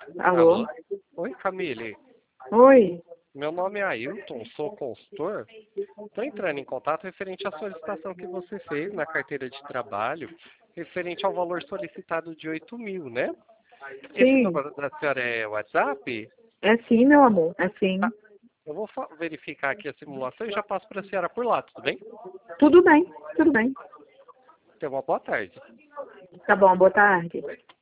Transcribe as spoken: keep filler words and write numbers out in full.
Alô? Alô? Oi, Camille. Oi. Meu nome é Ailton, sou consultor. Estou entrando em contato referente à solicitação que você fez na carteira de trabalho, referente ao valor solicitado de oito mil, né? Esse Sim. número da senhora é WhatsApp? É sim, meu amor. É Tá. sim. Eu vou fa- verificar aqui a simulação e já passo para a senhora por lá, tudo bem? Tudo bem, tudo bem. Tenha uma boa tarde. Tá bom, boa tarde.